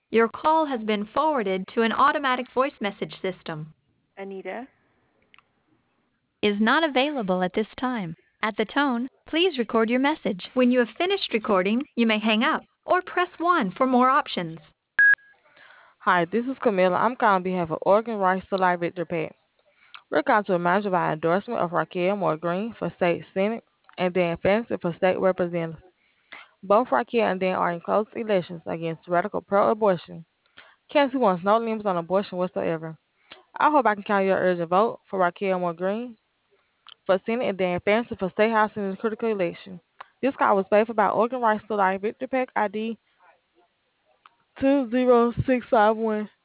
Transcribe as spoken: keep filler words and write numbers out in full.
Your call has been forwarded to an automatic voice message system. Anita. Is not available at this time. At the tone, please record your message. When you have finished recording, you may hang up or press one for more options. Hi, this is Camilla. I'm calling on behalf of Oregon Rights to Life Victory PAC. We're calling to remind you of our endorsement of Raquel Moore Green for State Senate and Dan Fancy for State Representative. Both Raquel and Dan are in close elections against radical pro-abortion. Candace wants no limits on abortion whatsoever. I hope I can count your urgent vote for Raquel Moore Green for Senate and Dan Fancy for State House in this critical election. This call was paid for by Oregon Rights to Life Victory PAC I D two zero six five one.